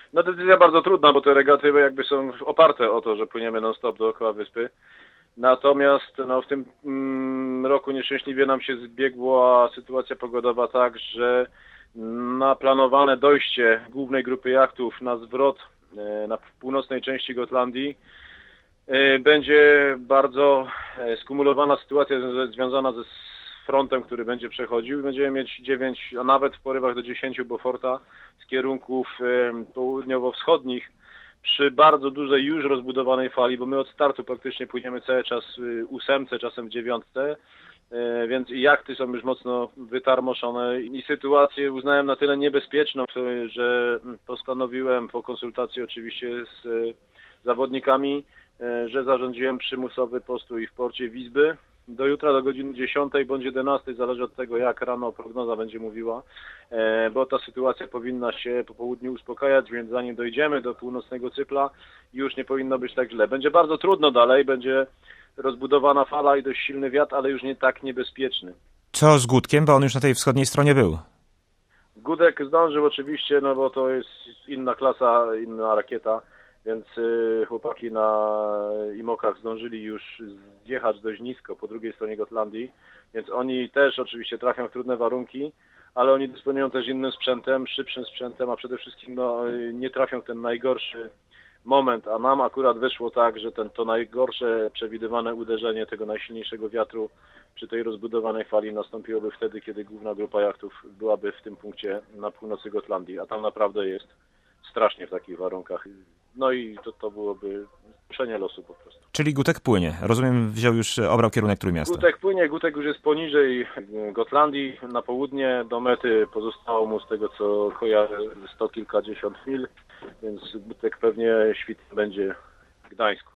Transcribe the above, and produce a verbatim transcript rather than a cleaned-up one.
No decyzja bardzo trudna, bo te regaty jakby są oparte o to, że płyniemy non-stop dookoła wyspy. Natomiast no, w tym mm, roku nieszczęśliwie nam się zbiegła sytuacja pogodowa tak, że na planowane dojście głównej grupy jachtów na zwrot e, na północnej części Gotlandii e, będzie bardzo e, skumulowana sytuacja z, związana ze frontem, który będzie przechodził. Będziemy mieć dziewięć, a nawet w porywach do dziesięciu Beauforta z kierunków e, południowo-wschodnich przy bardzo dużej już rozbudowanej fali, bo my od startu praktycznie płyniemy cały czas w ósemce, czasem w dziewiątce, więc jachty są już mocno wytarmoszone i sytuację uznałem na tyle niebezpieczną, że postanowiłem po konsultacji oczywiście z zawodnikami, że zarządziłem przymusowy postój w porcie Wizby do jutra do godziny dziesiątej bądź jedenastej, zależy od tego, jak rano prognoza będzie mówiła, bo ta sytuacja powinna się po południu uspokajać, więc zanim dojdziemy do północnego cypla, już nie powinno być tak źle. Będzie bardzo trudno dalej, będzie rozbudowana fala i dość silny wiatr, ale już nie tak niebezpieczny. Co z Gutkiem, bo on już na tej wschodniej stronie był? Gudek zdążył oczywiście, no bo to jest inna klasa, inna rakieta, więc chłopaki na Imokach zdążyli już zjechać dość nisko po drugiej stronie Gotlandii, więc oni też oczywiście trafią w trudne warunki, ale oni dysponują też innym sprzętem, szybszym sprzętem, a przede wszystkim no, nie trafią w ten najgorszy moment, a nam akurat wyszło tak, że ten, to najgorsze przewidywane uderzenie tego najsilniejszego wiatru przy tej rozbudowanej fali nastąpiłoby wtedy, kiedy główna grupa jachtów byłaby w tym punkcie na północy Gotlandii, a tam naprawdę jest strasznie w takich warunkach. No i to, to byłoby zruszenie losu po prostu. Czyli Gutek płynie. Rozumiem, wziął już, obrał kierunek Trójmiasta. Gutek płynie, Gutek już jest poniżej Gotlandii, na południe, do mety pozostało mu z tego co kojarzę sto kilkadziesiąt mil, więc Gutek pewnie świt będzie w Gdańsku.